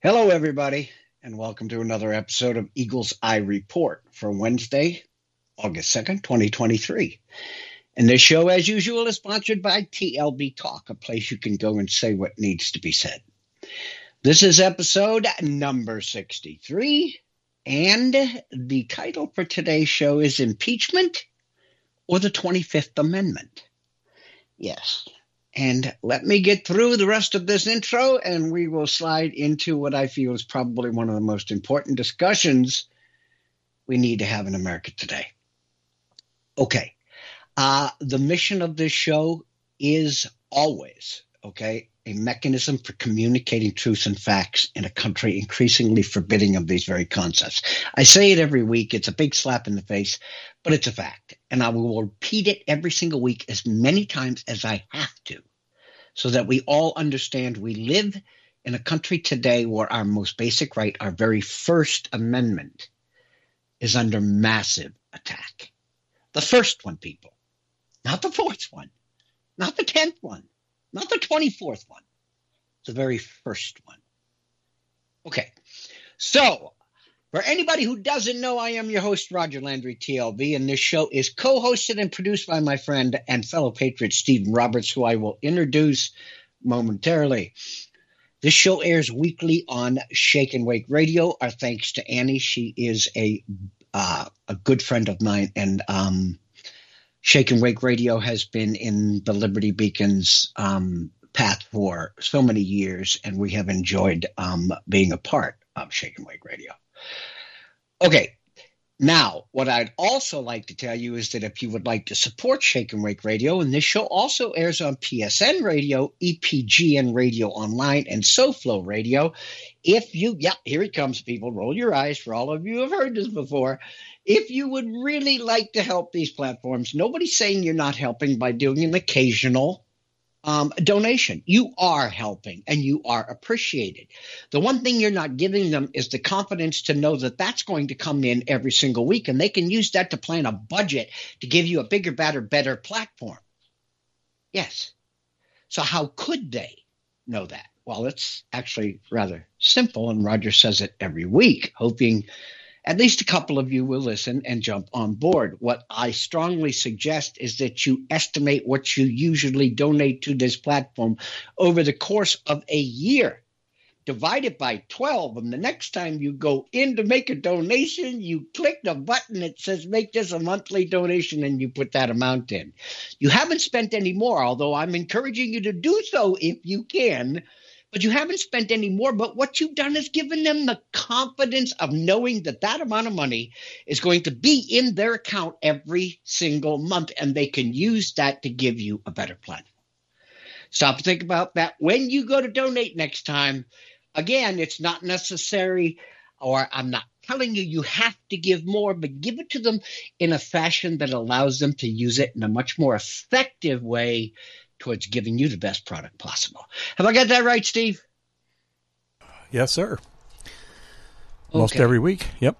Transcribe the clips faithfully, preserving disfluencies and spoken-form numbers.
Hello, everybody, and welcome to another episode of Eagle's Eye Report for Wednesday, August second, twenty twenty-three. And this show, as usual, is sponsored by T L B Talk, a place you can go and say what needs to be said. This is episode number sixty-three, and the title for today's show is Impeachment or the twenty-fifth Amendment. Yes. And let me get through the rest of this intro, and we will slide into what I feel is probably one of the most important discussions we need to have in America today. Okay. Uh, the mission of this show is always, okay, a mechanism for communicating truth and facts in a country increasingly forbidding of these very concepts. I say it every week. It's a big slap in the face, but it's a fact. And I will repeat it every single week as many times as I have to, so that we all understand we live in a country today where our most basic right, our very First Amendment, is under massive attack. The first one, people. Not the fourth one. Not the tenth one. Not the twenty-fourth one. The very first one. Okay. So, for anybody who doesn't know, I am your host, Roger Landry, T L B, and this show is co-hosted and produced by my friend and fellow patriot, Stephen Roberts, who I will introduce momentarily. This show airs weekly on Shake and Wake Radio. Our thanks to Annie. She is a uh, a good friend of mine, and um, Shake and Wake Radio has been in the Liberty Beacon's um, path for so many years, and we have enjoyed um, being a part of Shake and Wake Radio. Okay, now what I'd also like to tell you is that if you would like to support Shake and Wake Radio, and this show also airs on P S N Radio, E P G N Radio Online, and SoFlo Radio, if you, yeah, here it comes, people, roll your eyes, for all of you who have heard this before. If you would really like to help these platforms, nobody's saying you're not helping by doing an occasional um, donation. You are helping, and you are appreciated. The one thing you're not giving them is the confidence to know that that's going to come in every single week, and they can use that to plan a budget to give you a bigger, better, better platform. Yes. So how could they know that? Well, it's actually rather simple, and Roger says it every week, hoping at least a couple of you will listen and jump on board. What I strongly suggest is that you estimate what you usually donate to this platform over the course of a year. Divide it by twelve, and the next time you go in to make a donation, you click the button that says make this a monthly donation, and you put that amount in. You haven't spent any more, although I'm encouraging you to do so if you can. But you haven't spent any more, but what you've done is given them the confidence of knowing that that amount of money is going to be in their account every single month, and they can use that to give you a better platform. Stop and think about that when you go to donate next time. Again, it's not necessary, or I'm not telling you you have to give more, but give it to them in a fashion that allows them to use it in a much more effective way towards giving you the best product possible. Have I got that right, Steve? Yes, sir. Most Okay. every week. Yep.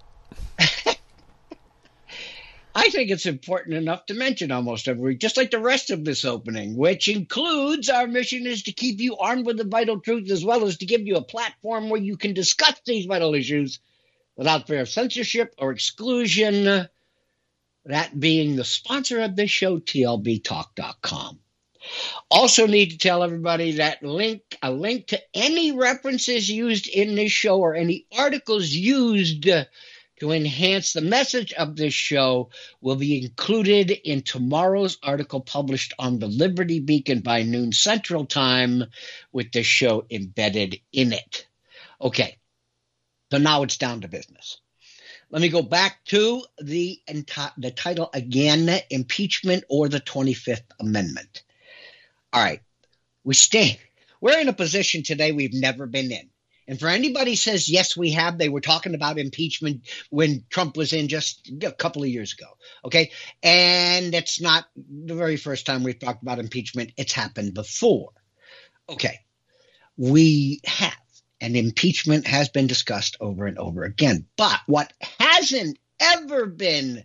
I think it's important enough to mention almost every week, just like the rest of this opening, which includes our mission is to keep you armed with the vital truth, as well as to give you a platform where you can discuss these vital issues without fear of censorship or exclusion. That being the sponsor of this show, T L B talk dot com. Also need to tell everybody that link, a link to any references used in this show or any articles used uh, to enhance the message of this show will be included in tomorrow's article published on the Liberty Beacon by noon Central Time, with this show embedded in it. Okay, so now it's down to business. Let me go back to the, enti- the title again, Impeachment or the twenty-fifth Amendment. All right, we stay. We're in a position today we've never been in. And for anybody who says, yes, we have, they were talking about impeachment when Trump was in just a couple of years ago, okay? And it's not the very first time we've talked about impeachment. It's happened before. Okay, we have, and impeachment has been discussed over and over again. But what hasn't ever been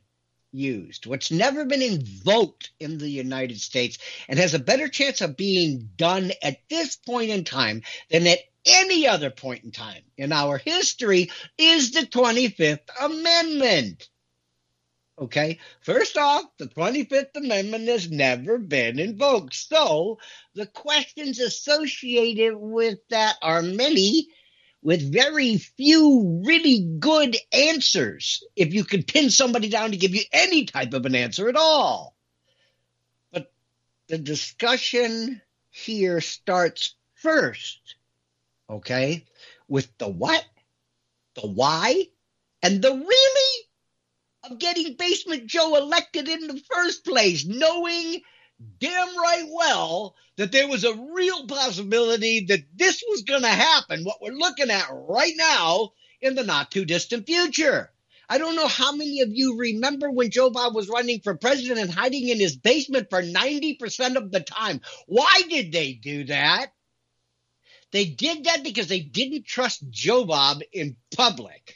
used, what's never been invoked in the United States, and has a better chance of being done at this point in time than at any other point in time in our history, is the twenty-fifth Amendment. Okay, first off, the twenty-fifth Amendment has never been invoked. So the questions associated with that are many, with very few really good answers, if you could pin somebody down to give you any type of an answer at all. But the discussion here starts first, okay, with the what, the why, and the really of getting Basement Joe elected in the first place, knowing damn right well that there was a real possibility that this was going to happen, what we're looking at right now, in the not-too-distant future. I don't know how many of you remember when Joe Bob was running for president and hiding in his basement for ninety percent of the time. Why did they do that? They did that because they didn't trust Joe Bob in public.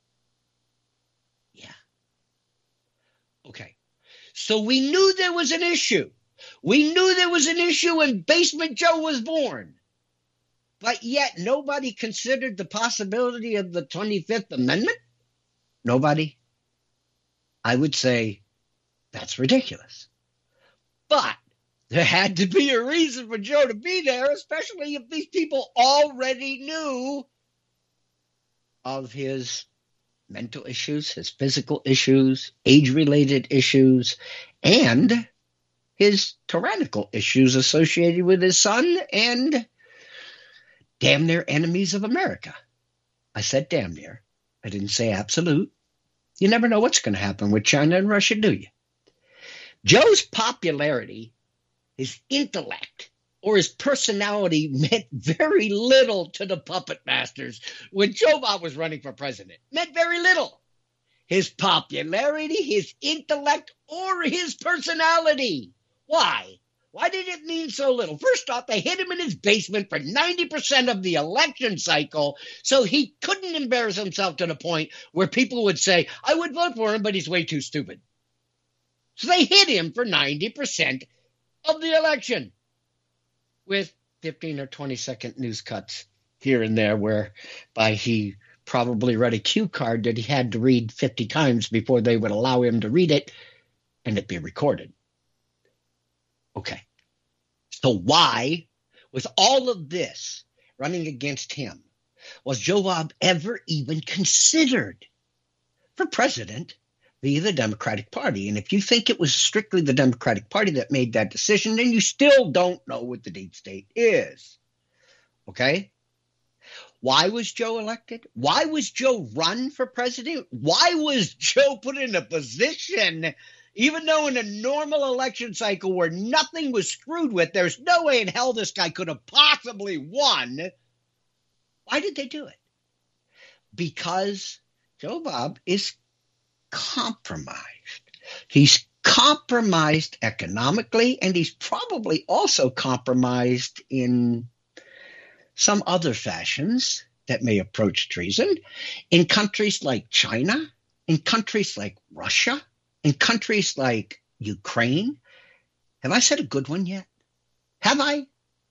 Yeah. Okay. So we knew there was an issue. We knew there was an issue when Basement Joe was born. But yet nobody considered the possibility of the twenty-fifth Amendment? Nobody? I would say that's ridiculous. But there had to be a reason for Joe to be there, especially if these people already knew of his mental issues, his physical issues, age-related issues, and his tyrannical issues associated with his son and damn near enemies of America. I said damn near. I didn't say absolute. You never know what's going to happen with China and Russia, do you? Joe's popularity, his intellect, or his personality meant very little to the puppet masters when Joe Bob was running for president. Meant very little. His popularity, his intellect, or his personality. Why? Why did it mean so little? First off, they hid him in his basement for ninety percent of the election cycle, so he couldn't embarrass himself to the point where people would say, I would vote for him, but he's way too stupid. So they hid him for ninety percent of the election with fifteen or twenty second news cuts here and there, whereby he probably read a cue card that he had to read fifty times before they would allow him to read it and it be recorded. Okay. So why, with all of this running against him, was Joe Bob ever even considered for president via the Democratic Party? And if you think it was strictly the Democratic Party that made that decision, then you still don't know what the deep state is. Okay? Why was Joe elected? Why was Joe run for president? Why was Joe put in a position, even though in a normal election cycle where nothing was screwed with, there's no way in hell this guy could have possibly won? Why did they do it? Because Joe Bob is compromised. He's compromised economically, and he's probably also compromised in some other fashions that may approach treason in countries like China, in countries like Russia, in countries like Ukraine. Have I said a good one yet? Have I?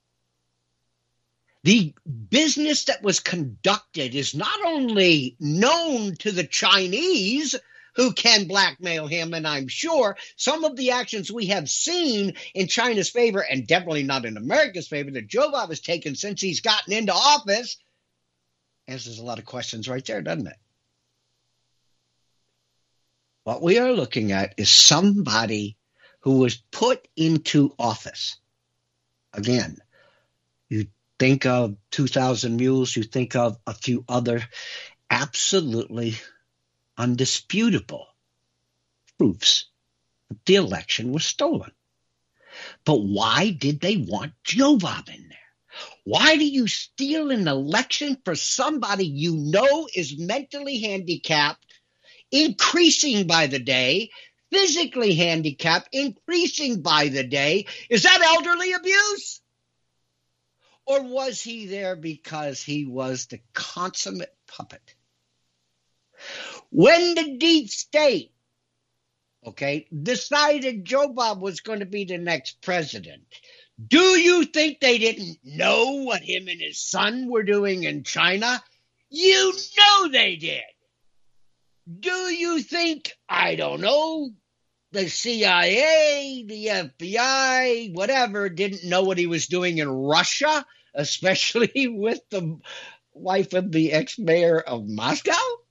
The business that was conducted is not only known to the Chinese, who can blackmail him, and I'm sure some of the actions we have seen in China's favor, and definitely not in America's favor, that Joe Bob has taken since he's gotten into office, answers a lot of questions right there, doesn't it? What we are looking at is somebody who was put into office. Again, you think of two thousand Mules, you think of a few other absolutely undisputable proofs that the election was stolen. But why did they want Joe Bob in there? Why do you steal an election for somebody you know is mentally handicapped, increasing by the day, physically handicapped, increasing by the day? Is that elderly abuse? Or was he there because he was the consummate puppet? When the deep state, okay, decided Joe Bob was going to be the next president. Do you think they didn't know what him and his son were doing in China? You know they did. Do you think, I don't know, the C I A, the F B I, whatever, didn't know what he was doing in Russia, especially with the wife of the ex-mayor of Moscow?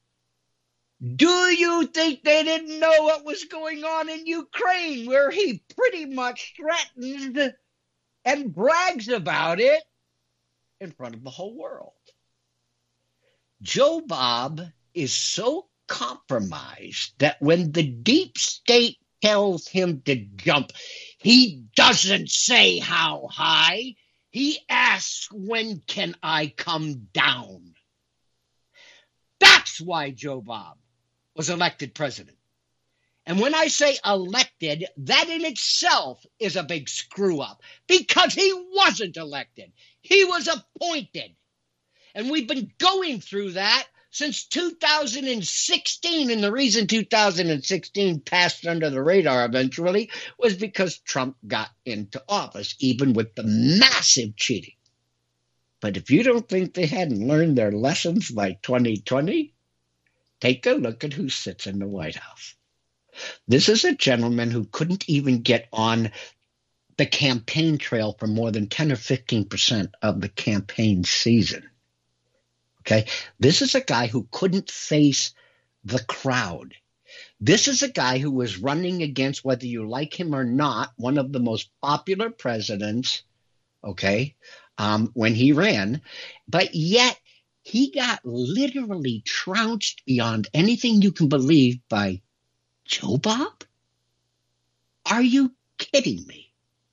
Do you think they didn't know what was going on in Ukraine, where he pretty much threatened and brags about it in front of the whole world? Joe Bob is so compromised that when the deep state tells him to jump, he doesn't say how high. He asks, when can I come down? That's why Joe Bob was elected president. And when I say elected, that in itself is a big screw up, because he wasn't elected. He was appointed. And we've been going through that since two thousand sixteen. And the reason two thousand sixteen passed under the radar eventually was because Trump got into office, even with the massive cheating. But if you don't think they hadn't learned their lessons by twenty twenty, take a look at who sits in the White House. This is a gentleman who couldn't even get on the campaign trail for more than ten or fifteen percent of the campaign season. Okay, this is a guy who couldn't face the crowd. This is a guy who was running against, whether you like him or not, one of the most popular presidents, okay, um, when he ran. But yet he got literally trounced beyond anything you can believe by Joe Bob? Are you kidding me?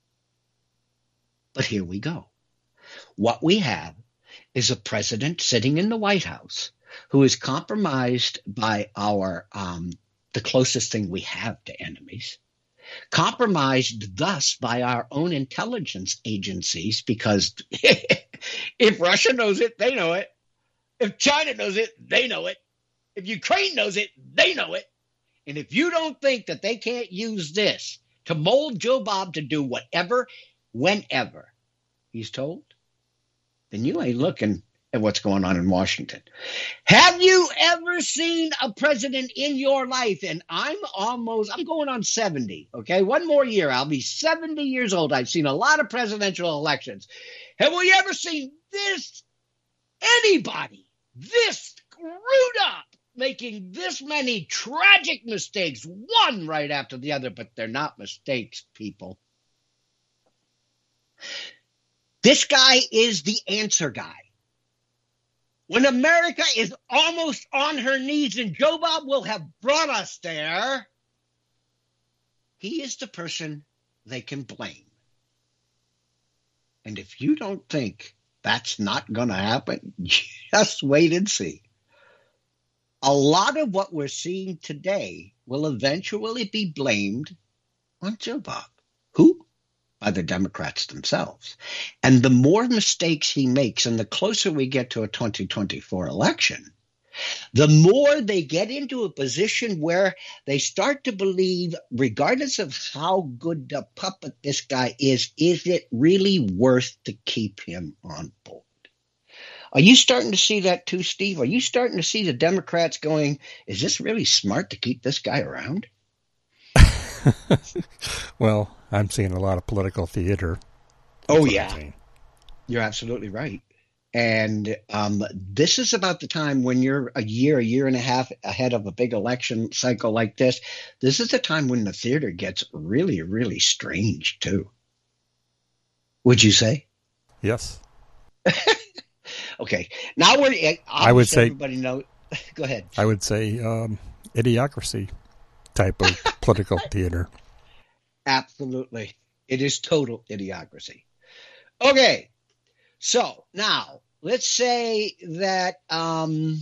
But here we go. What we have is a president sitting in the White House who is compromised by our um, the closest thing we have to enemies, compromised thus by our own intelligence agencies, because if Russia knows it, they know it. If China knows it, they know it. If Ukraine knows it, they know it. And if you don't think that they can't use this to mold Joe Bob to do whatever, whenever he's told, then you ain't looking at what's going on in Washington. Have you ever seen a president in your life? And I'm almost, I'm going on seventy, okay? One more year, I'll be seventy years old. I've seen a lot of presidential elections. Have we ever seen this, anybody, this screwed up, making this many tragic mistakes, one right after the other? But they're not mistakes, people. This guy is the answer guy. When America is almost on her knees, and Joe Bob will have brought us there, he is the person they can blame. And if you don't think that's not going to happen, just wait and see. A lot of what we're seeing today will eventually be blamed on Joe Bob. Who? By the Democrats themselves. And the more mistakes he makes, and the closer we get to a twenty twenty-four election, the more they get into a position where they start to believe, regardless of how good a puppet this guy is, is it really worth to keep him on board? Are you starting to see that too, Steve? Are you starting to see the Democrats going, is this really smart to keep this guy around? Well, I'm seeing a lot of political theater. That's oh, yeah. You're absolutely right. And um, this is about the time when you're a year, a year and a half ahead of a big election cycle like this. This is the time when the theater gets really, really strange, too. Would you say? Yes. Okay. Now we're. I would say. Everybody know. Go ahead. I would say um, idiocracy type of political theater. Absolutely. It is total idiocracy. Okay. So now let's say that um,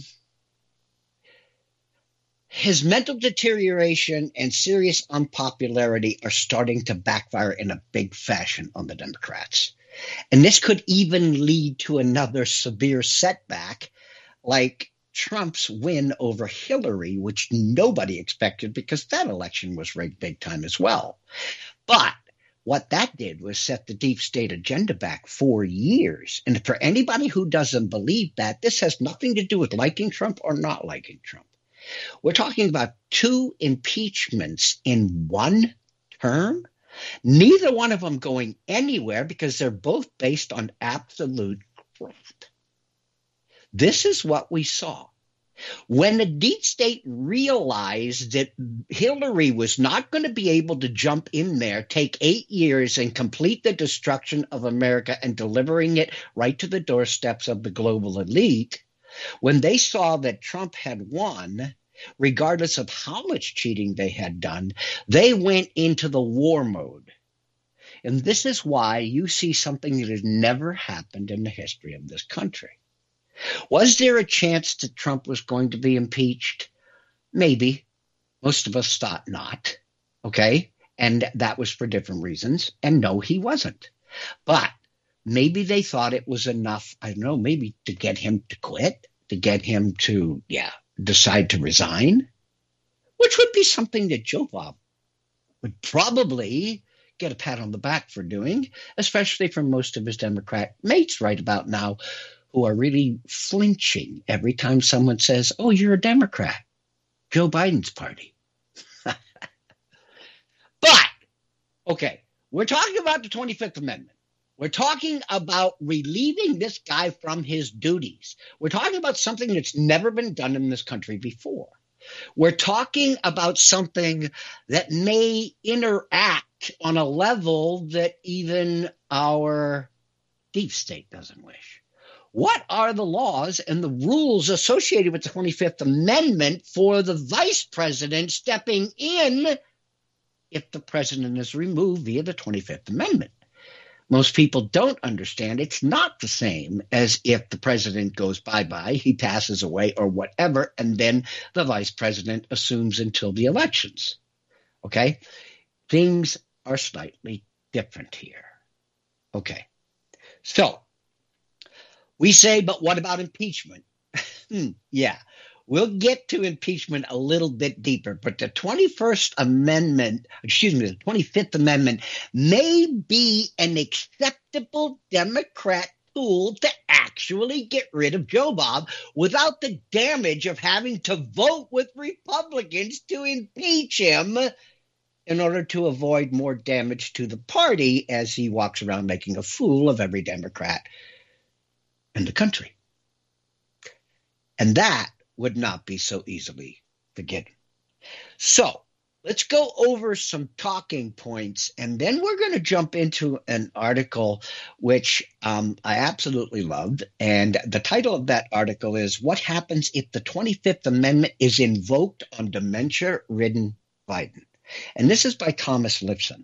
his mental deterioration and serious unpopularity are starting to backfire in a big fashion on the Democrats. And this could even lead to another severe setback, like Trump's win over Hillary, which nobody expected because that election was rigged big time as well. But what that did was set the deep state agenda back four years. And for anybody who doesn't believe that, this has nothing to do with liking Trump or not liking Trump. We're talking about two impeachments in one term, neither one of them going anywhere because they're both based on absolute crap. This is what we saw. When the deep state realized that Hillary was not going to be able to jump in there, take eight years and complete the destruction of America and delivering it right to the doorsteps of the global elite, when they saw that Trump had won, regardless of how much cheating they had done, they went into the war mode. And this is why you see something that has never happened in the history of this country. Was there a chance that Trump was going to be impeached? Maybe. Most of us thought not. Okay? And that was for different reasons. And no, he wasn't. But maybe they thought it was enough, I don't know, maybe to get him to quit, to get him to, yeah, decide to resign, which would be something that Joe Bob would probably get a pat on the back for doing, especially from most of his Democrat mates right about now, who are really flinching every time someone says, oh, you're a Democrat, Joe Biden's party. But, okay, we're talking about the twenty-fifth Amendment. We're talking about relieving this guy from his duties. We're talking about something that's never been done in this country before. We're talking about something that may interact on a level that even our deep state doesn't wish. What are the laws and the rules associated with the twenty-fifth Amendment for the vice president stepping in if the president is removed via the twenty-fifth Amendment? Most people don't understand it's not the same as if the president goes bye-bye, he passes away or whatever, and then the vice president assumes until the elections. Okay? Things are slightly different here. Okay. So, we say, but what about impeachment? hmm, yeah, we'll get to impeachment a little bit deeper, but the twenty-first Amendment, excuse me, the twenty-fifth Amendment may be an acceptable Democrat tool to actually get rid of Joe Bob without the damage of having to vote with Republicans to impeach him in order to avoid more damage to the party as he walks around making a fool of every Democrat in the country. And that would not be so easily forgiven. So let's go over some talking points, and then we're going to jump into an article which um, I absolutely loved. And the title of that article is What Happens If the twenty-fifth Amendment is Invoked on Dementia-Ridden Biden? And this is by Thomas Lipson.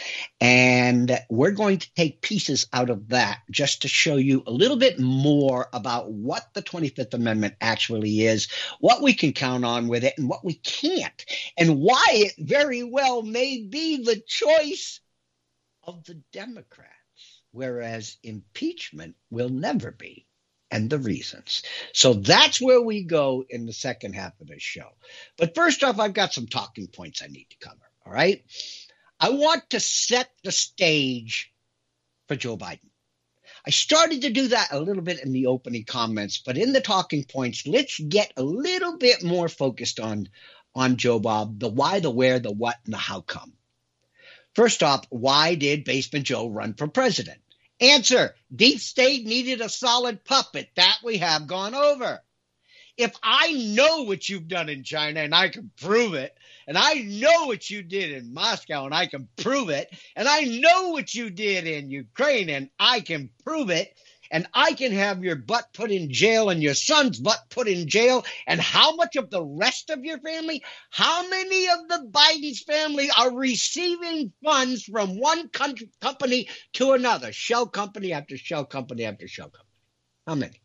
And we're going to take pieces out of that just to show you a little bit more about what the twenty-fifth Amendment actually is, what we can count on with it, and what we can't, and why it very well may be the choice of the Democrats, whereas impeachment will never be, and the reasons. So that's where we go in the second half of this show. But first off, I've got some talking points I need to cover, all right? I want to set the stage for Joe Biden. I started to do that a little bit in the opening comments, but in the talking points, let's get a little bit more focused on, on Joe Bob, the why, the where, the what, and the how come. First off, why did Basement Joe run for president? Answer, deep state needed a solid puppet. That we have gone over. If I know what you've done in China and I can prove it, and I know what you did in Moscow and I can prove it, and I know what you did in Ukraine and I can prove it, and I can have your butt put in jail and your son's butt put in jail, and how much of the rest of your family, how many of the Biden's family are receiving funds from one country, company to another, shell company after shell company after shell company? How many?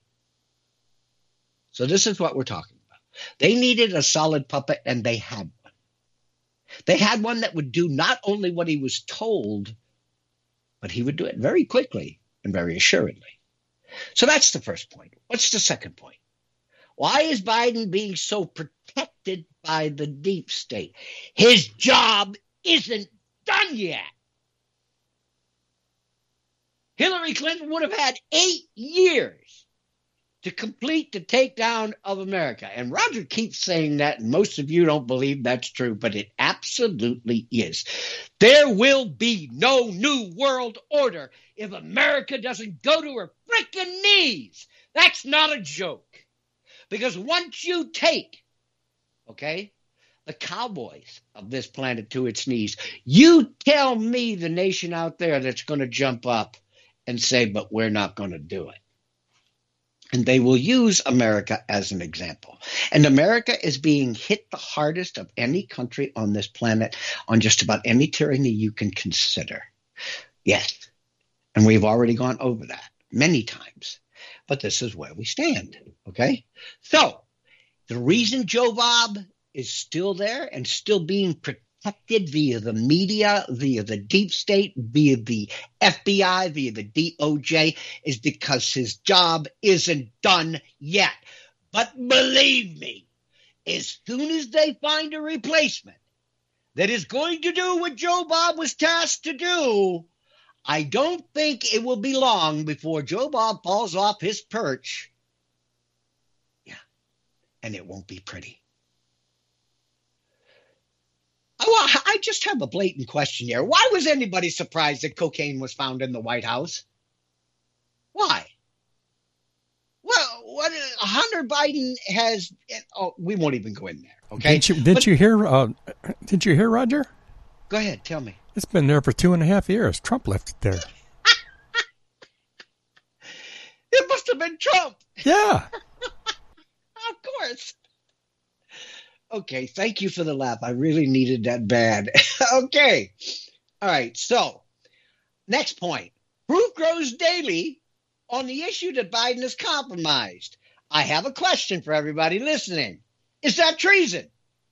So this is what we're talking about. They needed a solid puppet, and they had one. They had one that would do not only what he was told, but he would do it very quickly and very assuredly. So that's the first point. What's the second point? Why is Biden being so protected by the deep state? His job isn't done yet. Hillary Clinton would have had eight years to complete the takedown of America. And Roger keeps saying that, and most of you don't believe that's true, but it absolutely is. There will be no new world order if America doesn't go to her frickin' knees. That's not a joke. Because once you take, okay, the cowboys of this planet to its knees, you tell me the nation out there that's going to jump up and say, but we're not going to do it. And they will use America as an example. And America is being hit the hardest of any country on this planet on just about any tyranny you can consider. Yes. And we've already gone over that many times. But this is where we stand. Okay? So the reason Joe Bob is still there and still being protected via the media, via the deep state, via the F B I, via the D O J, is because his job isn't done yet. But believe me, as soon as they find a replacement that is going to do what Joe Bob was tasked to do, I don't think it will be long before Joe Bob falls off his perch. Yeah, and it won't be pretty. Well, I just have a blatant question here. Why was anybody surprised that cocaine was found in the White House? Why? Well, what Hunter Biden has. Oh, we won't even go in there. Okay. Didn't you? Didn't but, you hear? Uh, did you hear, Roger? Go ahead. Tell me. It's been there for two and a half years. Trump left it there. It must have been Trump. Yeah. Of course. Okay, thank you for the laugh. I really needed that bad. Okay. All right, so next point. Proof grows daily on the issue that Biden is compromised. I have a question for everybody listening. Is that treason?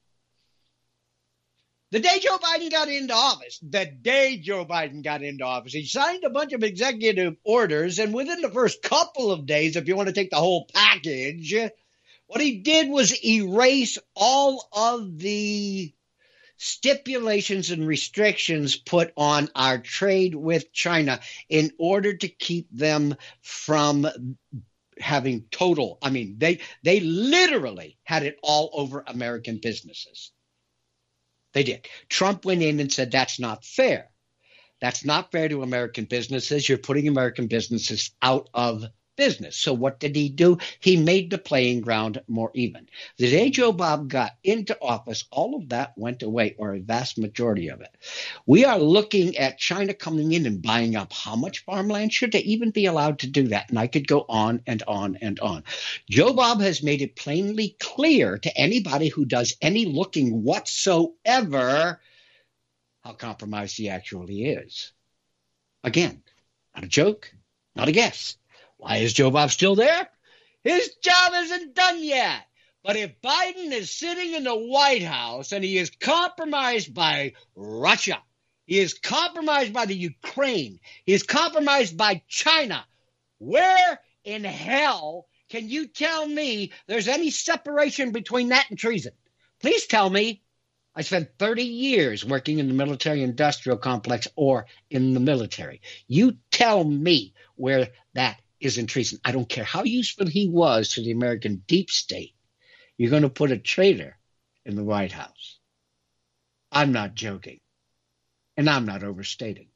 The day Joe Biden got into office, the day Joe Biden got into office, he signed a bunch of executive orders, and within the first couple of days, if you want to take the whole package, what he did was erase all of the stipulations and restrictions put on our trade with China in order to keep them from having total. I mean, they they literally had it all over American businesses. They did. Trump went in and said, that's not fair. That's not fair to American businesses. You're putting American businesses out of business. So what did he do? He made the playing ground more even. The day Joe Bob got into office, all of that went away, or a vast majority of it. We are looking at China coming in and buying up how much farmland? Should they even be allowed to do that? And I could go on and on and on. Joe Bob has made it plainly clear to anybody who does any looking whatsoever how compromised he actually is. Again, not a joke, not a guess. Why is Joe Bob still there? His job isn't done yet. But if Biden is sitting in the White House and he is compromised by Russia, he is compromised by the Ukraine, he is compromised by China, where in hell can you tell me there's any separation between that and treason? Please tell me. I spent thirty years working in the military-industrial complex or in the military. You tell me where that isn't treason. I don't care how useful he was to the American deep state. You're going to put a traitor in the White House. I'm not joking. And I'm not overstating.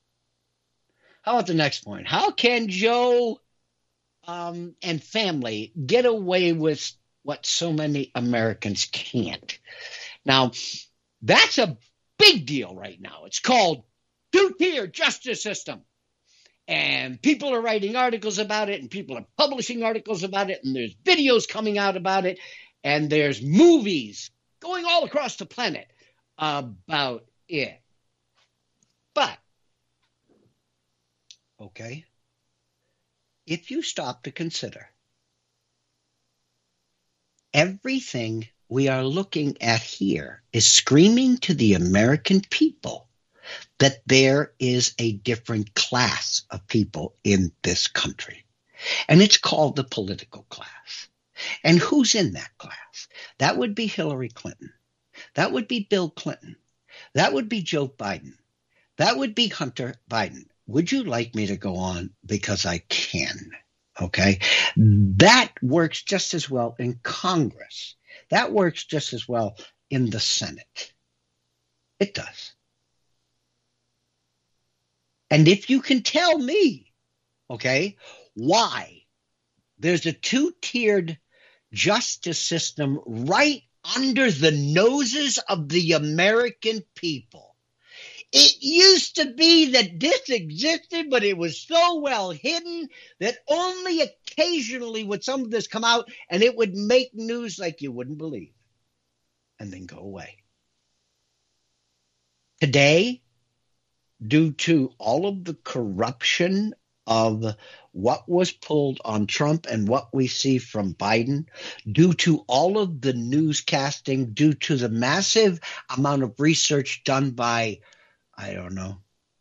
How about the next point? How can Joe um, and family get away with what so many Americans can't? Now, that's a big deal right now. It's called two-tier justice system. And people are writing articles about it, and people are publishing articles about it, and there's videos coming out about it, and there's movies going all across the planet about it. But, okay, if you stop to consider everything we are looking at here is screaming to the American people that there is a different class of people in this country. And it's called the political class. And who's in that class? That would be Hillary Clinton. That would be Bill Clinton. That would be Joe Biden. That would be Hunter Biden. Would you like me to go on? Because I can. Okay. That works just as well in Congress. That works just as well in the Senate. It does. And if you can tell me, okay, why there's a two-tiered justice system right under the noses of the American people. It used to be that this existed, but it was so well hidden that only occasionally would some of this come out and it would make news like you wouldn't believe and then go away. Today, due to all of the corruption of what was pulled on Trump and what we see from Biden, due to all of the newscasting, due to the massive amount of research done by, I don't know,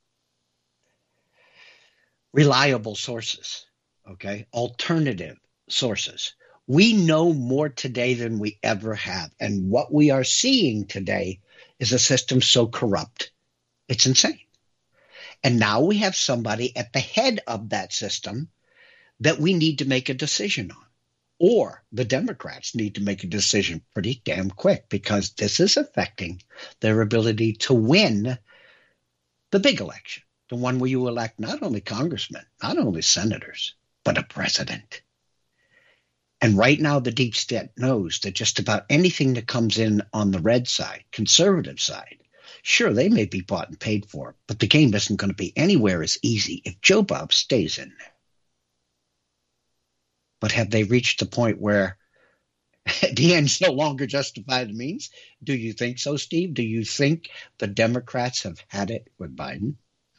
reliable sources, okay, alternative sources. We know more today than we ever have. And what we are seeing today is a system so corrupt, it's insane. And now we have somebody at the head of that system that we need to make a decision on. Or the Democrats need to make a decision pretty damn quick, because this is affecting their ability to win the big election, the one where you elect not only congressmen, not only senators, but a president. And right now the deep state knows that just about anything that comes in on the red side, conservative side, sure, they may be bought and paid for, but the game isn't going to be anywhere as easy if Joe Bob stays in there. But have they reached the point where the ends no longer justify the means? Do you think so, Steve? Do you think the Democrats have had it with Biden?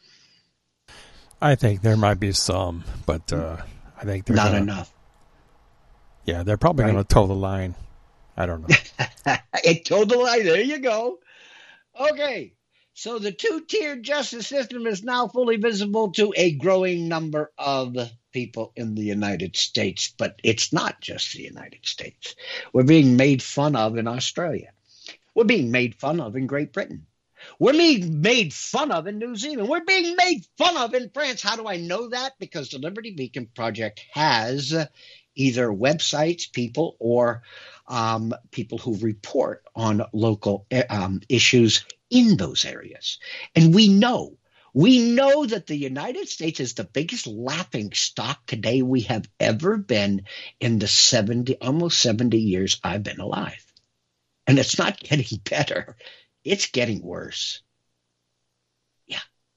I think there might be some, but uh, I think they're not gonna, enough. Yeah, they're probably Right? going to toe the line. I don't know. It told the lie. There you go. Okay, so the two-tiered justice system is now fully visible to a growing number of people in the United States, but it's not just the United States. We're being made fun of in Australia. We're being made fun of in Great Britain. We're being made fun of in New Zealand. We're being made fun of in France. How do I know that? Because the Liberty Beacon Project has either websites, people, or um, people who report on local um, issues in those areas. And we know, we know that the United States is the biggest laughing stock today we have ever been in the seventy, almost seventy years I've been alive. And it's not getting better. It's getting worse. Yeah.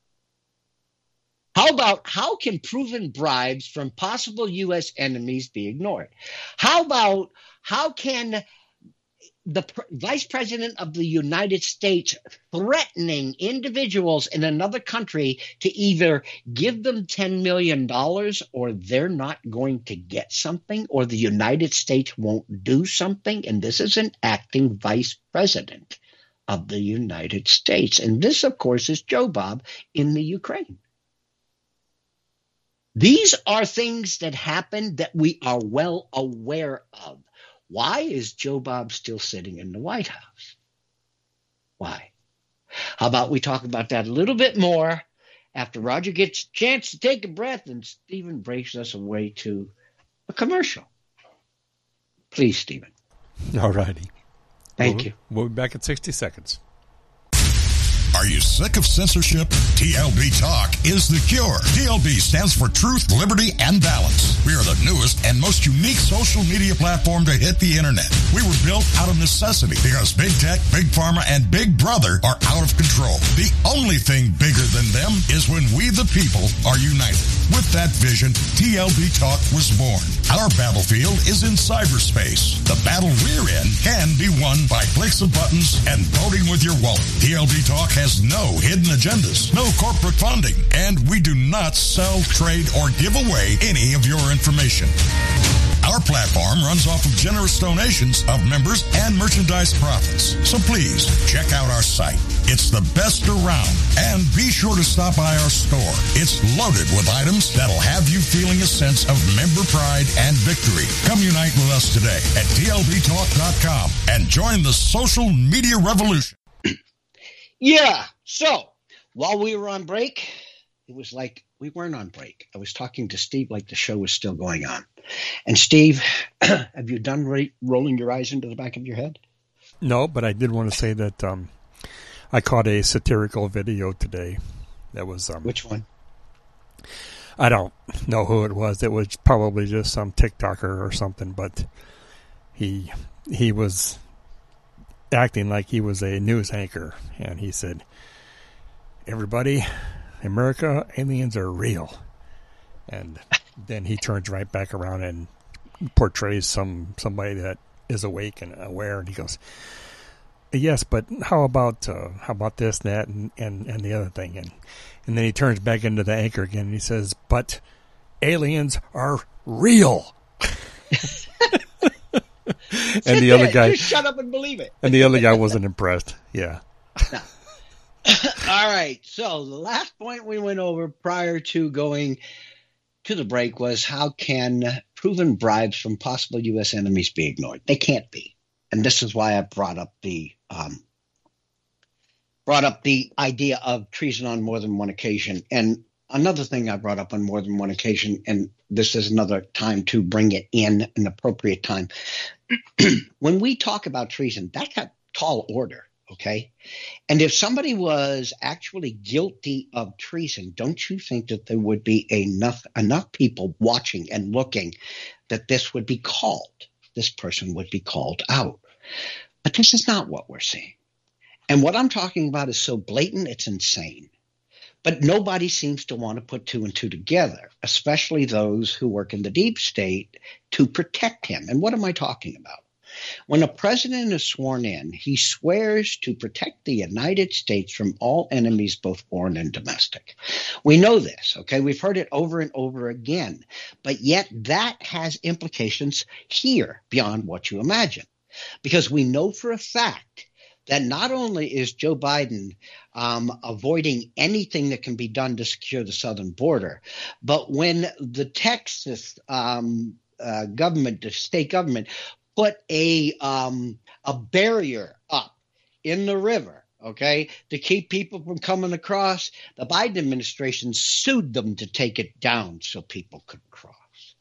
How about how can proven bribes from possible U S enemies be ignored? How about how can the pr- vice president of the United States threatening individuals in another country to either give them ten million dollars or they're not going to get something, or the United States won't do something? And this is an acting vice president of the United States. And this, of course, is Joe Bob in the Ukraine. These are things that happen that we are well aware of. Why is Joe Bob still sitting in the White House? Why? How about we talk about that a little bit more after Roger gets a chance to take a breath and Stephen breaks us away to a commercial. Please, Stephen. All righty. Thank we'll, you. We'll be back in sixty seconds. Are you sick of censorship? T L B Talk is the cure. T L B stands for Truth, Liberty, and Balance. We are the newest and most unique social media platform to hit the internet. We were built out of necessity because big tech, big pharma, and big brother are out of control. The only thing bigger than them is when we the people are united. With that vision, T L B Talk was born. Our battlefield is in cyberspace. The battle we're in can be won by clicks of buttons and voting with your wallet. T L B Talk has no hidden agendas, no corporate funding, and we do not sell, trade, or give away any of your information. Our platform runs off of generous donations of members and merchandise profits. So please check out our site. It's the best around. And be sure to stop by our store. It's loaded with items that'll have you feeling a sense of member pride and victory. Come unite with us today at T L B talk dot com and join the social media revolution. Yeah. So while we were on break, it was like we weren't on break. I was talking to Steve like the show was still going on. And Steve, have you done re- rolling your eyes into the back of your head? No, but I did want to say that um, I caught a satirical video today. That was um, Which one? I don't know who it was. It was probably just some TikToker or something. But he he was acting like he was a news anchor, and he said, "Everybody, America, aliens are real." And then he turns right back around and portrays some somebody that is awake and aware, and he goes, "Yes, but how about uh, how about this, and that, and, and, and the other thing?" And and then he turns back into the anchor again, and he says, "But aliens are real." And the other guy, just shut up and believe it. And the other guy wasn't impressed. Yeah. No. All right. So the last point we went over prior to going to the break was how can proven bribes from possible U S enemies be ignored? They can't be. And this is why I brought up the um, brought up the idea of treason on more than one occasion. And another thing I brought up on more than one occasion, and this is another time to bring it in an appropriate time. When we talk about treason, that's a tall order, okay? And if somebody was actually guilty of treason, don't you think that there would be enough enough people watching and looking that this would be called? This person would be called out. But this is not what we're seeing. And what I'm talking about is so blatant, it's insane. But nobody seems to want to put two and two together, especially those who work in the deep state to protect him. And what am I talking about? When a president is sworn in, he swears to protect the United States from all enemies, both foreign and domestic. We know this, okay? We've heard it over and over again. But yet that has implications here beyond what you imagine. Because we know for a fact that not only is Joe Biden um, avoiding anything that can be done to secure the southern border, but when the Texas um, uh, government, the state government, put a um, a barrier up in the river, okay, to keep people from coming across, the Biden administration sued them to take it down so people could cross.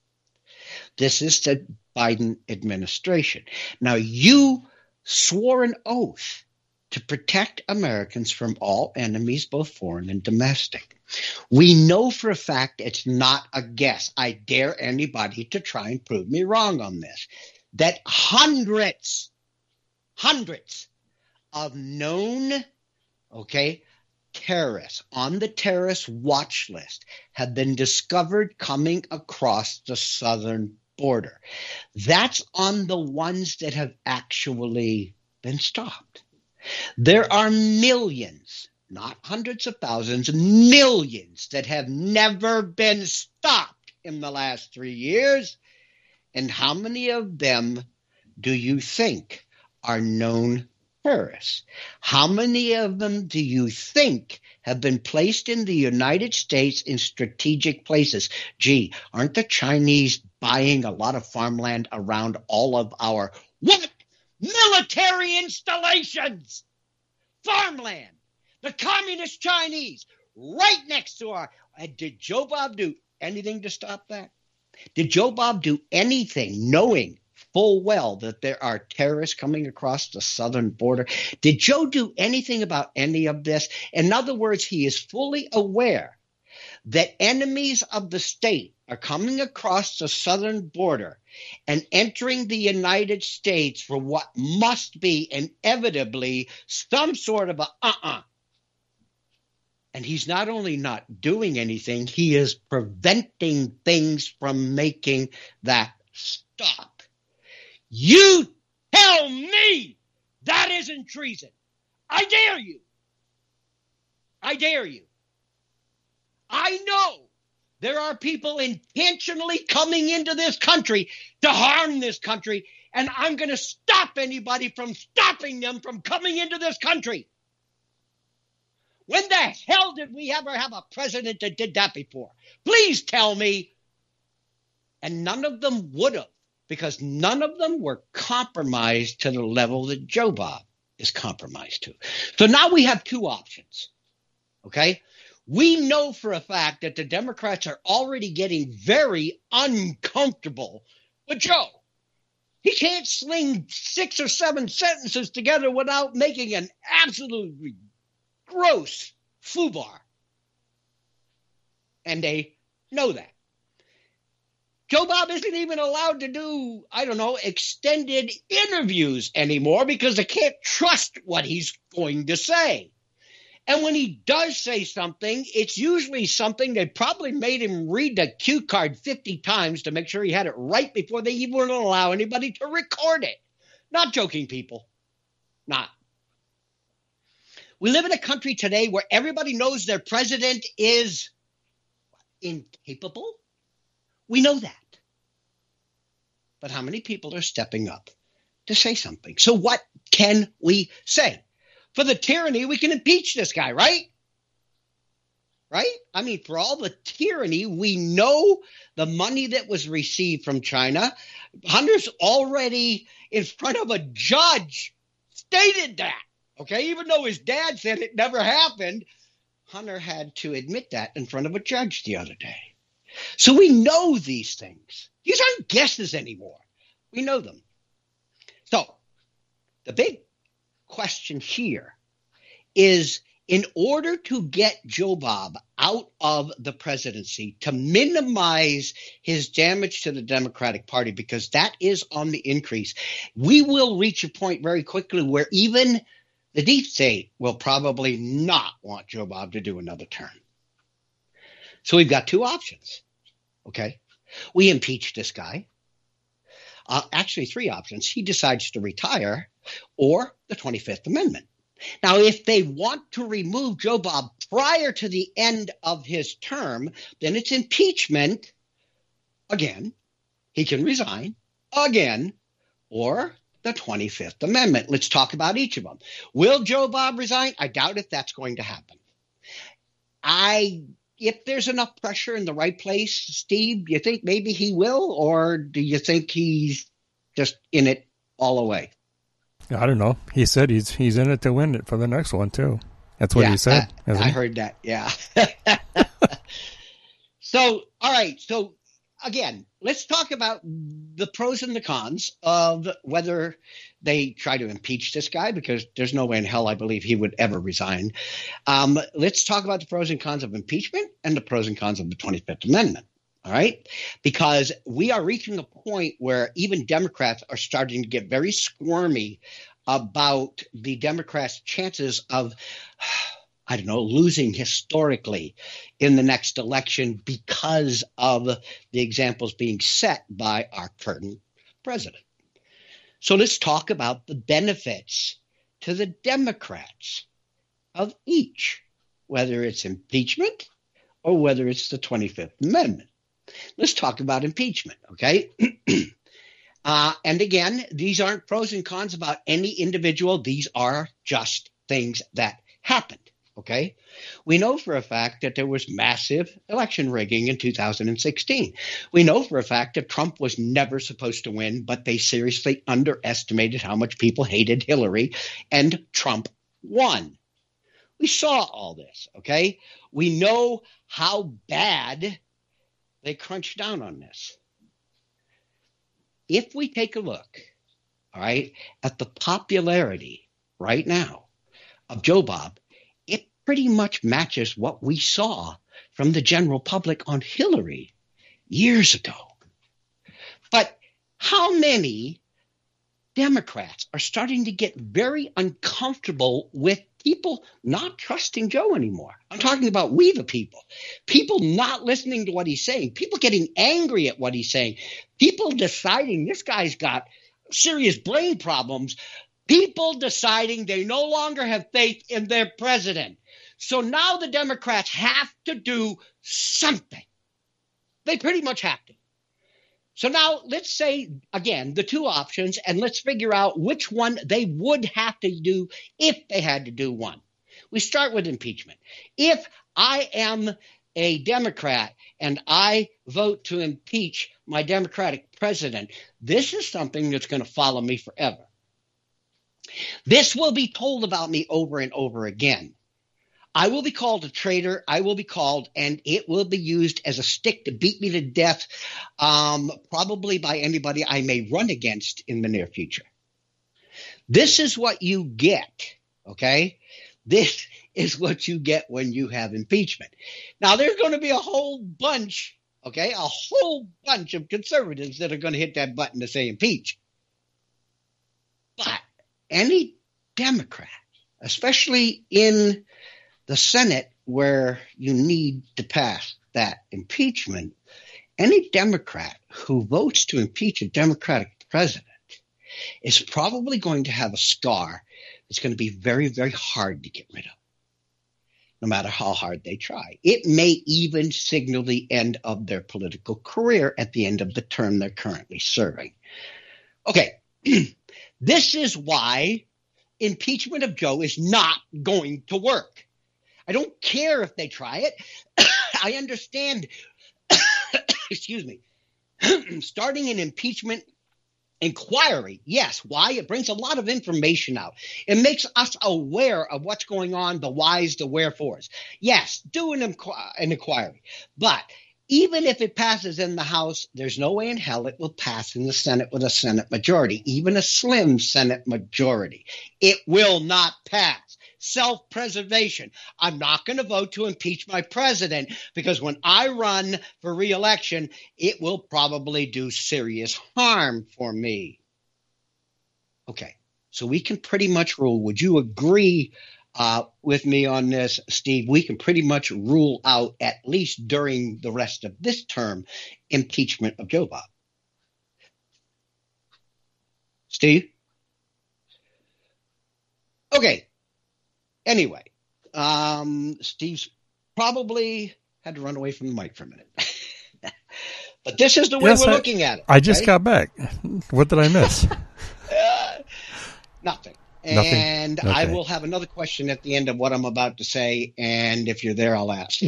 This is the Biden administration. Now, you swore an oath to protect Americans from all enemies, both foreign and domestic. We know for a fact it's not a guess. I dare anybody to try and prove me wrong on this. That hundreds, hundreds of known, okay, terrorists on the terrorist watch list have been discovered coming across the southern border. That's on the ones that have actually been stopped. There are millions, not hundreds of thousands, millions that have never been stopped in the last three years. And how many of them do you think are known terrorists? How many of them do you think have been placed in the United States in strategic places? Gee, aren't the Chinese buying a lot of farmland around all of our what? Military installations, farmland, the communist Chinese right next to our. Uh, did Joe Bob do anything to stop that? Did Joe Bob do anything knowing full well that there are terrorists coming across the southern border? Did Joe do anything about any of this? In other words, he is fully aware that enemies of the state are coming across the southern border and entering the United States for what must be inevitably some sort of a uh-uh. And he's not only not doing anything, he is preventing things from making that stop. You tell me that isn't treason. I dare you. I dare you. I know There are people intentionally coming into this country to harm this country, and I'm going to stop anybody from stopping them from coming into this country. When the hell did we ever have a president that did that before? Please tell me. And none of them would have, because none of them were compromised to the level that Joe Bob is compromised to. So now we have two options, okay? We know for a fact that the Democrats are already getting very uncomfortable with Joe. He can't sling six or seven sentences together without making an absolutely gross foobar. And they know that. Joe Bob isn't even allowed to do, I don't know, extended interviews anymore because they can't trust what he's going to say. And when he does say something, it's usually something they probably made him read the cue card fifty times to make sure he had it right before they even allow anybody to record it. Not joking, people. Not. We live in a country today where everybody knows their president is incapable. We know that. But how many people are stepping up to say something? So what can we say? For the tyranny, we can impeach this guy, right? Right? I mean, for all the tyranny, we know the money that was received from China. Hunter's already in front of a judge stated that, okay? Even though his dad said it never happened, Hunter had to admit that in front of a judge the other day. So we know these things. These aren't guesses anymore. We know them. So the big question here is, in order to get Joe Bob out of the presidency, to minimize his damage to the Democratic Party, because that is on the increase, we will reach a point very quickly where even the deep state will probably not want Joe Bob to do another term. So we've got two options, okay? We impeach this guy. Uh, actually, three options. He decides to retire, or the twenty-fifth Amendment. Now, if they want to remove Joe Bob prior to the end of his term, then it's impeachment again. He can resign again, or the twenty-fifth Amendment. Let's talk about each of them. Will Joe Bob resign? I doubt if that's going to happen. I... If there's enough pressure in the right place, Steve, do you think maybe he will, or do you think he's just in it all the way? I don't know. He said he's he's in it to win it for the next one, too. That's what yeah, he said. I, I he? heard that, yeah. So, all right. So, again, let's talk about the pros and the cons of whether they try to impeach this guy, because there's no way in hell I believe he would ever resign. Um, let's talk about the pros and cons of impeachment and the pros and cons of the twenty-fifth Amendment. All right, because we are reaching a point where even Democrats are starting to get very squirmy about the Democrats' chances of, I don't know, losing historically in the next election because of the examples being set by our current president. So let's talk about the benefits to the Democrats of each, whether it's impeachment or whether it's the twenty-fifth Amendment. Let's talk about impeachment, okay? uh, and again, these aren't pros and cons about any individual. These are just things that happened, okay? We know for a fact that there was massive election rigging in two thousand sixteen. We know for a fact that Trump was never supposed to win, but they seriously underestimated how much people hated Hillary, and Trump won. We saw all this, okay? We know how bad they crunched down on this. If we take a look, all right, at the popularity right now of Joe Bob, it pretty much matches what we saw from the general public on Hillary years ago. But how many Democrats are starting to get very uncomfortable with people not trusting Joe anymore? I'm talking about we the people. People not listening to what he's saying. People getting angry at what he's saying. People deciding this guy's got serious brain problems. People deciding they no longer have faith in their president. So now the Democrats have to do something. They pretty much have to. So now let's say, again, the two options, and let's figure out which one they would have to do if they had to do one. We start with impeachment. If I am a Democrat and I vote to impeach my Democratic president, this is something that's going to follow me forever. This will be told about me over and over again. I will be called a traitor. I will be called, and it will be used as a stick to beat me to death, um, probably by anybody I may run against in the near future. This is what you get, okay? This is what you get when you have impeachment. Now, there's going to be a whole bunch, okay, a whole bunch of conservatives that are going to hit that button to say impeach. But any Democrat, especially in the Senate where you need to pass that impeachment, any Democrat who votes to impeach a Democratic president is probably going to have a scar that's going to be very, very hard to get rid of, no matter how hard they try. It may even signal the end of their political career at the end of the term they're currently serving. Okay, this is why impeachment of Joe is not going to work. I don't care if they try it. I understand, excuse me, starting an impeachment inquiry. Yes. Why? It brings a lot of information out. It makes us aware of what's going on, the whys, the wherefores. Yes, do an, inqu- an inquiry. But even if it passes in the House, there's no way in hell it will pass in the Senate with a Senate majority, even a slim Senate majority. It will not pass. Self-preservation. I'm not going to vote to impeach my president because when I run for re-election, it will probably do serious harm for me. Okay, so we can pretty much rule. Would you agree uh, with me on this, Steve? We can pretty much rule out, at least during the rest of this term, impeachment of Joe Bob. Steve? Okay. Anyway, um, Steve's probably had to run away from the mic for a minute. But this is the way yes, we're I, looking at it. I just okay? got back. What did I miss? uh, nothing. Nothing. And okay. I will have another question at the end of what I'm about to say. And if you're there, I'll ask.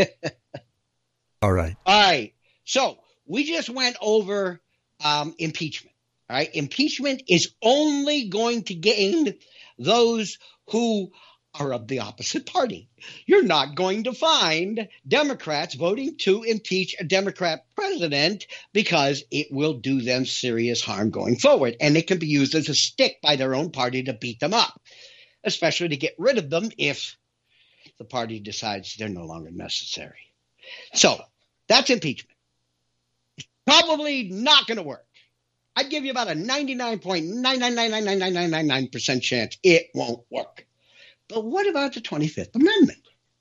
All right. All right. So we just went over um, impeachment. All right. Impeachment is only going to gain those who are of the opposite party. You're not going to find Democrats voting to impeach a Democrat president because it will do them serious harm going forward. And it can be used as a stick by their own party to beat them up, especially to get rid of them if the party decides they're no longer necessary. So that's impeachment. It's probably not going to work. I'd give you about a ninety-nine point nine nine nine nine nine nine nine nine nine percent chance it won't work. But what about the twenty-fifth Amendment?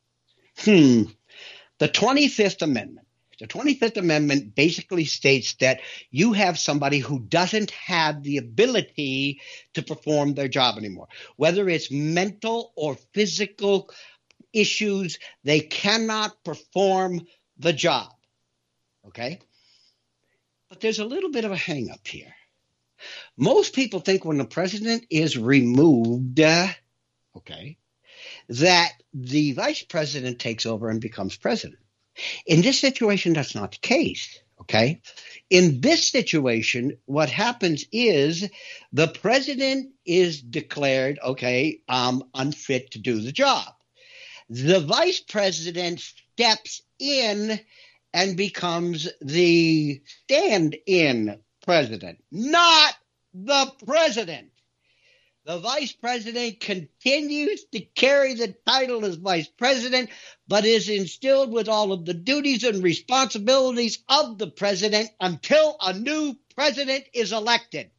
Hmm. The twenty-fifth Amendment. The twenty-fifth Amendment basically states that you have somebody who doesn't have the ability to perform their job anymore. Whether it's mental or physical issues, they cannot perform the job. Okay? But there's a little bit of a hang up here. Most people think when the president is removed, uh, okay, that the vice president takes over and becomes president. In this situation, that's not the case, okay? In this situation, what happens is the president is declared, okay, um, unfit to do the job. The vice president steps in and becomes the stand-in president, not the president. The vice president continues to carry the title as vice president, but is instilled with all of the duties and responsibilities of the president until a new president is elected.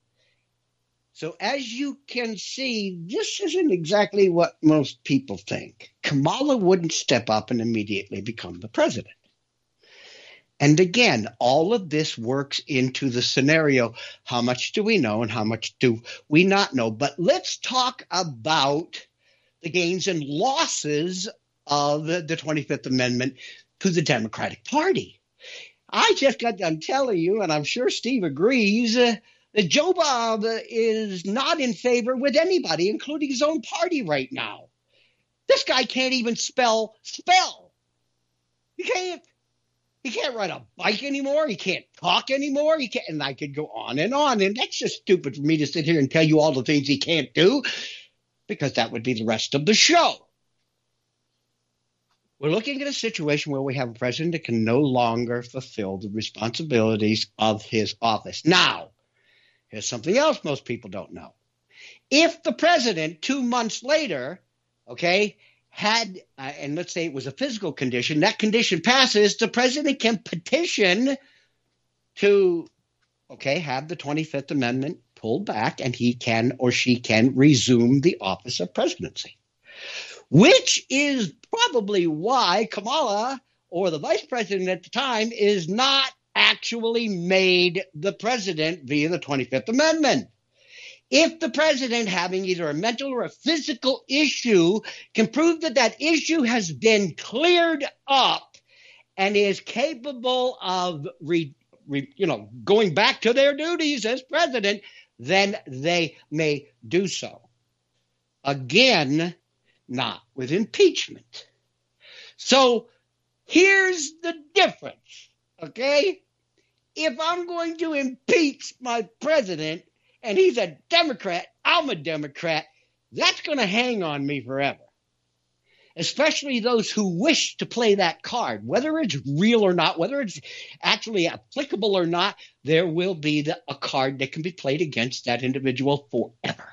So as you can see, this isn't exactly what most people think. Kamala wouldn't step up and immediately become the president. And again, all of this works into the scenario. How much do we know and how much do we not know? But let's talk about the gains and losses of the twenty-fifth Amendment to the Democratic Party. I just got done telling you, and I'm sure Steve agrees, uh, that Joe Bob is not in favor with anybody, including his own party right now. This guy can't even spell spell. He can't. He can't ride a bike anymore. He can't talk anymore. He can't, and I could go on and on. And that's just stupid for me to sit here and tell you all the things he can't do, because that would be the rest of the show. We're looking at a situation where we have a president that can no longer fulfill the responsibilities of his office. Now, here's something else most people don't know. If the president, two months later, okay, had, uh, and let's say it was a physical condition, that condition passes, the president can petition to, okay, have the twenty-fifth Amendment pulled back, and he can or she can resume the office of presidency, which is probably why Kamala, or the vice president at the time, is not actually made the president via the twenty-fifth Amendment. If the president, having either a mental or a physical issue, can prove that that issue has been cleared up and is capable of re, re, you know, going back to their duties as president, then they may do so. Again, not with impeachment. So here's the difference, okay? If I'm going to impeach my president, and he's a Democrat, I'm a Democrat, that's going to hang on me forever. Especially those who wish to play that card. Whether it's real or not, whether it's actually applicable or not, there will be the, a card that can be played against that individual forever.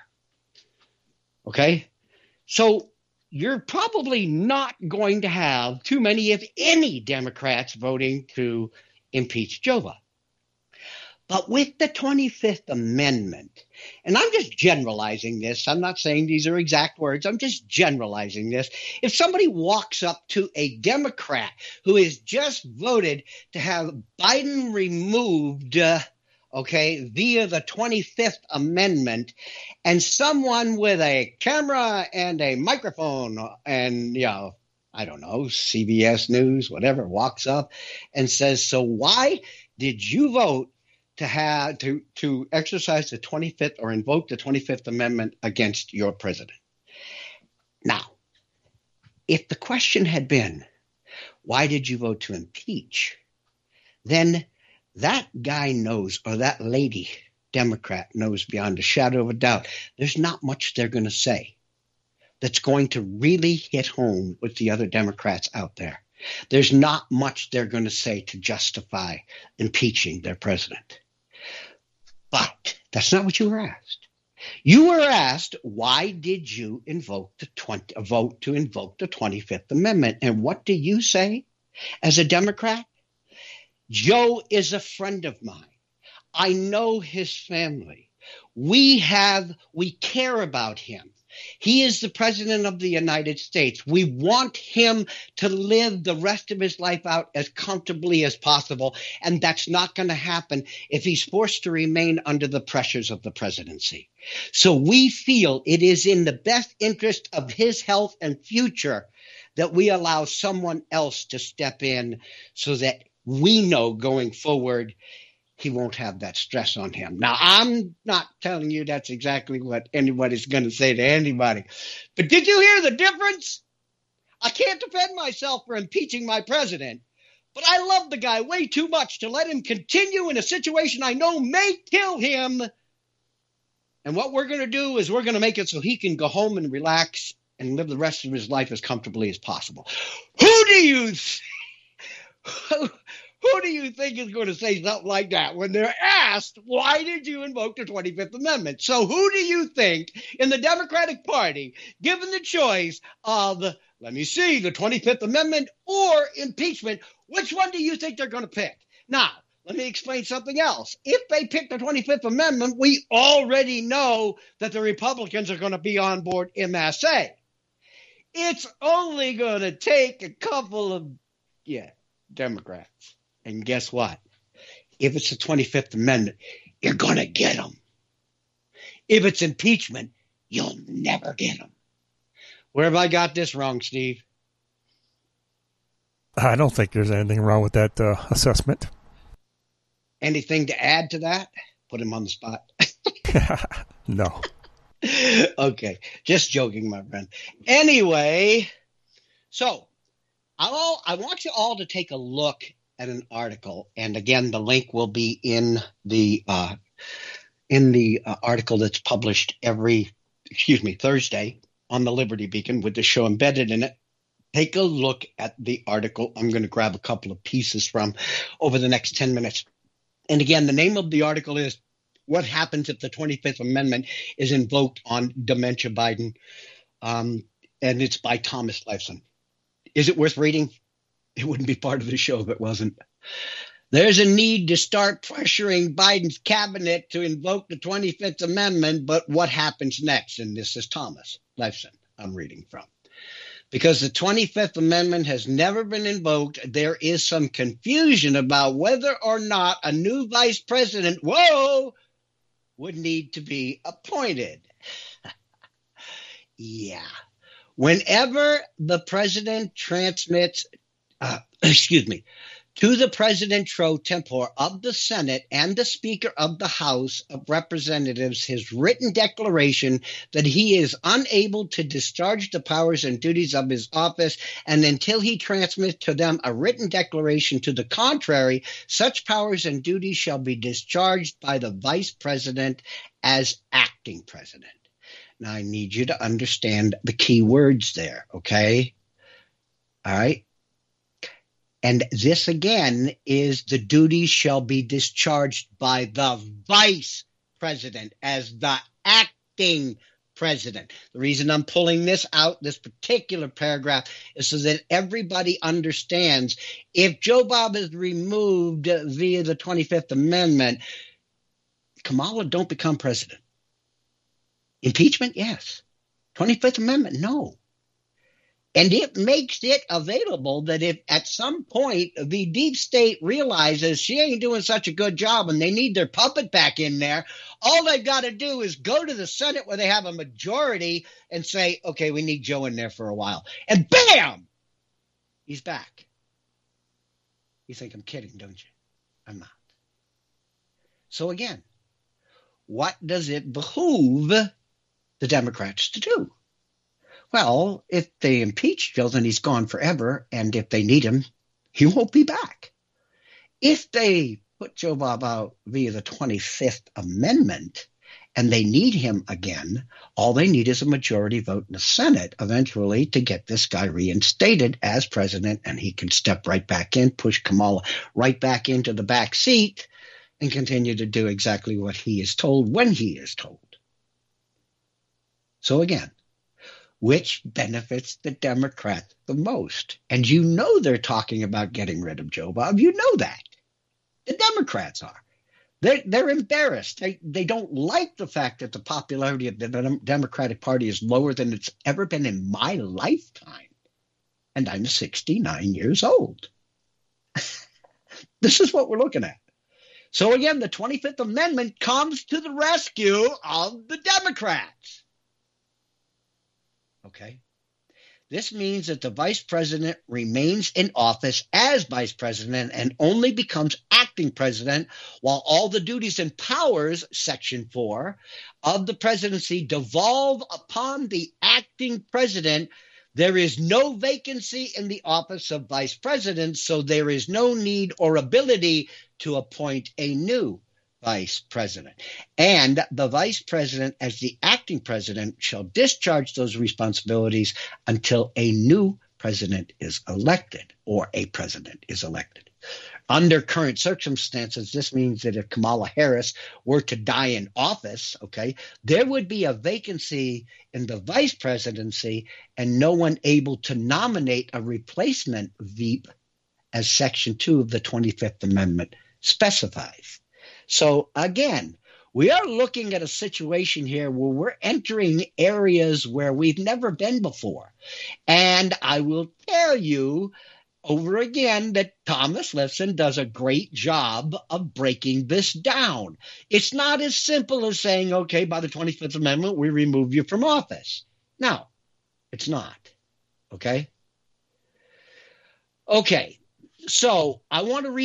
Okay? So you're probably not going to have too many, if any, Democrats voting to impeach Joe Biden. But with the twenty-fifth Amendment, and I'm just generalizing this, I'm not saying these are exact words, I'm just generalizing this. If somebody walks up to a Democrat who has just voted to have Biden removed, uh, okay, via the twenty-fifth Amendment, and someone with a camera and a microphone and, you know, I don't know, C B S News, whatever, walks up and says, so why did you vote to have to to exercise the twenty-fifth or invoke the twenty-fifth Amendment against your president? Now, if the question had been, why did you vote to impeach? Then that guy knows, or that lady, Democrat, knows beyond a shadow of a doubt, there's not much they're going to say that's going to really hit home with the other Democrats out there. There's not much they're going to say to justify impeaching their president. But that's not what you were asked. You were asked, why did you invoke the twenty, vote to invoke the twenty-fifth Amendment? And what do you say as a Democrat? Joe is a friend of mine. I know his family. We have, we care about him. He is the president of the United States. We want him to live the rest of his life out as comfortably as possible, and that's not going to happen if he's forced to remain under the pressures of the presidency. So we feel it is in the best interest of his health and future that we allow someone else to step in so that we know going forward he won't have that stress on him. Now, I'm not telling you that's exactly what anybody's going to say to anybody. But did you hear the difference? I can't defend myself for impeaching my president, but I love the guy way too much to let him continue in a situation I know may kill him. And what we're going to do is we're going to make it so he can go home and relax and live the rest of his life as comfortably as possible. Who do you think? Who do you think is going to say something like that when they're asked, why did you invoke the twenty-fifth Amendment? So who do you think in the Democratic Party, given the choice of, let me see, the twenty-fifth Amendment or impeachment, which one do you think they're going to pick? Now, let me explain something else. If they pick the twenty-fifth Amendment, we already know that the Republicans are going to be on board M S A. It's only going to take a couple of, yeah, Democrats. And guess what? If it's the twenty-fifth Amendment, you're going to get them. If it's impeachment, you'll never get them. Where have I got this wrong, Steve? I don't think there's anything wrong with that uh, assessment. Anything to add to that? Put him on the spot. No. Okay, just joking, my friend. Anyway, so I'll, I want you all to take a look at an article, and again, the link will be in the uh, in the uh, article that's published every, excuse me, Thursday on the Liberty Beacon with the show embedded in it. Take a look at the article. I'm going to grab a couple of pieces from over the next ten minutes. And again, the name of the article is What Happens If the twenty-fifth Amendment is Invoked on Dementia Biden? Um, and it's by Thomas Lifeson. Is it worth reading? It wouldn't be part of the show if it wasn't. There's a need to start pressuring Biden's cabinet to invoke the twenty-fifth Amendment, but what happens next? And this is Thomas Lifeson I'm reading from. Because the twenty-fifth Amendment has never been invoked, there is some confusion about whether or not a new vice president, whoa, would need to be appointed. Yeah. Whenever the president transmits, uh, excuse me, to the president pro tempore of the Senate and the Speaker of the House of Representatives his written declaration that he is unable to discharge the powers and duties of his office, and until he transmits to them a written declaration to the contrary, such powers and duties shall be discharged by the vice president as acting president. Now, I need you to understand the key words there, okay? All right? And this, again, is the duties shall be discharged by the vice president as the acting president. The reason I'm pulling this out, this particular paragraph, is so that everybody understands if Joe Bob is removed via the twenty-fifth Amendment, Kamala don't become president. Impeachment, yes. twenty-fifth Amendment, no. And it makes it available that if at some point the deep state realizes she ain't doing such a good job and they need their puppet back in there, all they've got to do is go to the Senate where they have a majority and say, okay, we need Joe in there for a while. And bam, he's back. You think I'm kidding, don't you? I'm not. So again, what does it behoove the Democrats to do? Well, if they impeach Joe, then he's gone forever. And if they need him, he won't be back. If they put Joe Bob out via the twenty-fifth Amendment and they need him again, all they need is a majority vote in the Senate eventually to get this guy reinstated as president, and he can step right back in, push Kamala right back into the back seat, and continue to do exactly what he is told when he is told. So again, which benefits the Democrats the most? And you know they're talking about getting rid of Joe Bob. You know that. The Democrats are. They're, they're embarrassed. They, they don't like the fact that the popularity of the Democratic Party is lower than it's ever been in my lifetime. And I'm sixty-nine years old. This is what we're looking at. So again, the twenty-fifth Amendment comes to the rescue of the Democrats. Okay. This means that the vice president remains in office as vice president and only becomes acting president, while all the duties and powers, section four, of the presidency devolve upon the acting president. There is no vacancy in the office of vice president, so there is no need or ability to appoint a new vice president. And the vice president, as the acting president, shall discharge those responsibilities until a new president is elected or a president is elected. Under current circumstances, this means that if Kamala Harris were to die in office, okay, there would be a vacancy in the vice presidency and no one able to nominate a replacement V P as Section two of the twenty-fifth Amendment specifies. So again, we are looking at a situation here where we're entering areas where we've never been before. And I will tell you over again that Thomas Lifson does a great job of breaking this down. It's not as simple as saying, okay, by the twenty-fifth Amendment, we remove you from office. No, it's not. Okay? Okay, so I want to read a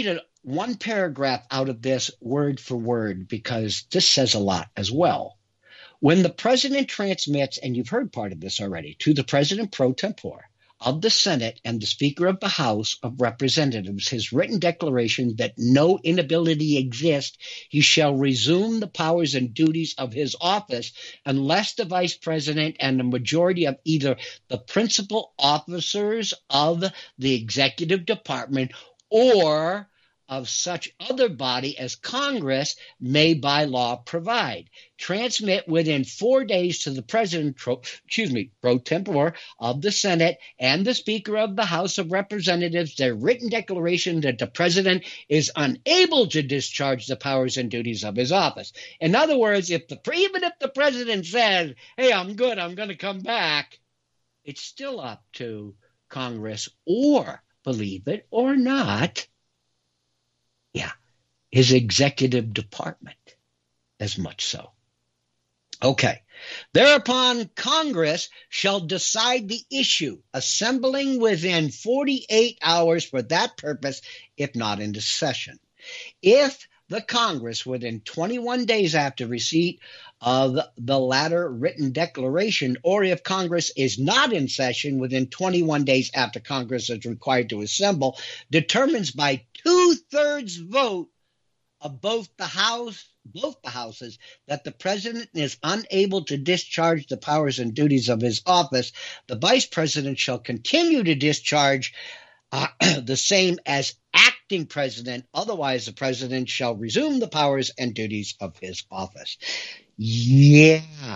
one paragraph out of this word for word because this says a lot as well. When the president transmits, and you've heard part of this already, to the president pro tempore of the Senate and the Speaker of the House of Representatives his written declaration that no inability exists, he shall resume the powers and duties of his office unless the vice president and the majority of either the principal officers of the executive department or of such other body as Congress may by law provide. Transmit within four days to the president, pro, excuse me, pro tempore of the Senate and the Speaker of the House of Representatives their written declaration that the president is unable to discharge the powers and duties of his office. In other words, if the even if the president says, "Hey, I'm good, I'm going to come back," it's still up to Congress, or believe it or not, yeah, his executive department, as much so. Okay. Thereupon Congress shall decide the issue, assembling within forty-eight hours for that purpose, if not into session. If the Congress, within twenty-one days after receipt of the latter written declaration, or if Congress is not in session within twenty-one days after Congress is required to assemble, determines by two-thirds vote of both the House, both the houses, that the president is unable to discharge the powers and duties of his office, the vice president shall continue to discharge uh, the same as acting president. Otherwise, the president shall resume the powers and duties of his office. Yeah.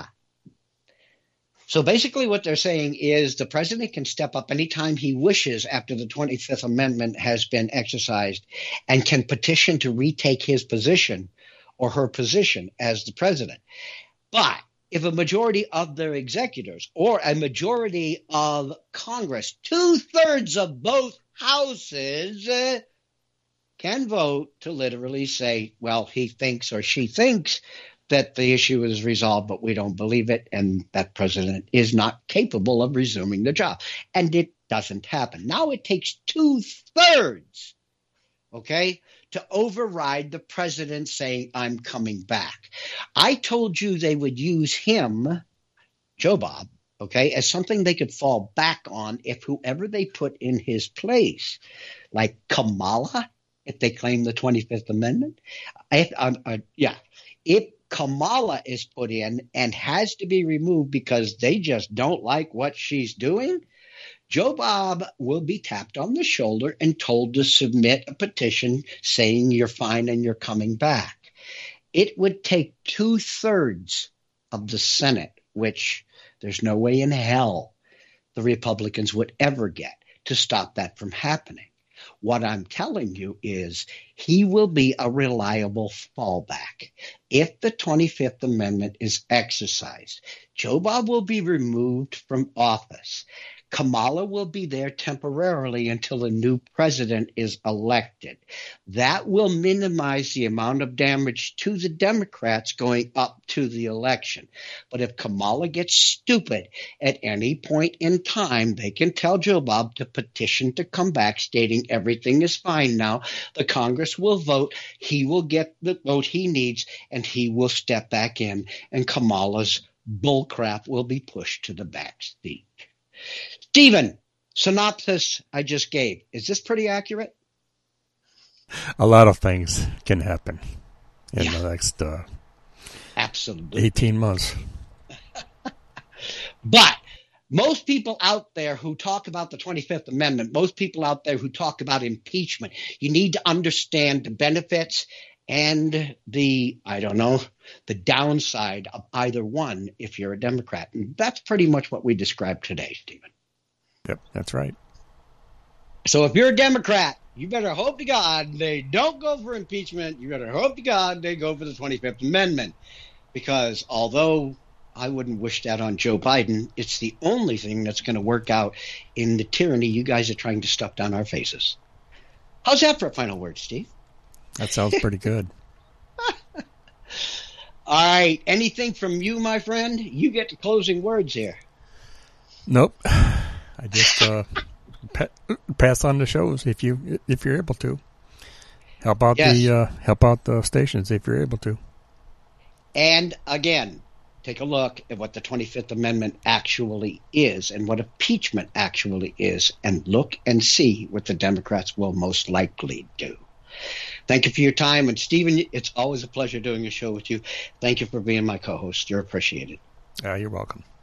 So basically what they're saying is the president can step up anytime he wishes after the twenty-fifth Amendment has been exercised and can petition to retake his position or her position as the president. But if a majority of their executors or a majority of Congress, two-thirds of both houses, uh, can vote to literally say, well, he thinks or she thinks that the issue is resolved, but we don't believe it, and that president is not capable of resuming the job. And it doesn't happen. Now it takes two-thirds, okay, to override the president saying, I'm coming back. I told you they would use him, Joe Bob, okay, as something they could fall back on if whoever they put in his place, like Kamala, if they claim the twenty-fifth Amendment, if, um, uh, yeah, if Kamala is put in and has to be removed because they just don't like what she's doing, Joe Bob will be tapped on the shoulder and told to submit a petition saying you're fine and you're coming back. It would take two-thirds of the Senate, which there's no way in hell the Republicans would ever get to stop that from happening. What I'm telling you is he will be a reliable fallback. If the twenty-fifth Amendment is exercised, Joe Bob will be removed from office. Kamala will be there temporarily until a new president is elected. That will minimize the amount of damage to the Democrats going up to the election. But if Kamala gets stupid at any point in time, they can tell Joe Bob to petition to come back, stating everything is fine now. The Congress will vote. He will get the vote he needs, and he will step back in, and Kamala's bullcrap will be pushed to the back seat. Stephen, synopsis I just gave. Is this pretty accurate? A lot of things can happen in yeah. the next uh, absolutely eighteen months. But most people out there who talk about the twenty-fifth Amendment, most people out there who talk about impeachment, you need to understand the benefits and the, I don't know, the downside of either one if you're a Democrat. And that's pretty much what we described today, Stephen. Yep, that's right. So if you're a Democrat, you better hope to God they don't go for impeachment. You better hope to God they go for the twenty-fifth Amendment. Because although I wouldn't wish that on Joe Biden, it's the only thing that's going to work out in the tyranny you guys are trying to stuff down our faces. How's that for a final word, Steve? That sounds pretty good. All right. Anything from you, my friend? You get the closing words here. Nope. I just uh, pa- pass on the shows if you if you're able to. help out Yes. the uh, help out the stations if you're able to. And again, take a look at what the twenty-fifth Amendment actually is and what impeachment actually is, and look and see what the Democrats will most likely do. Thank you for your time. And Stephen, it's always a pleasure doing a show with you. Thank you for being my co-host. You're appreciated. Uh, you're welcome.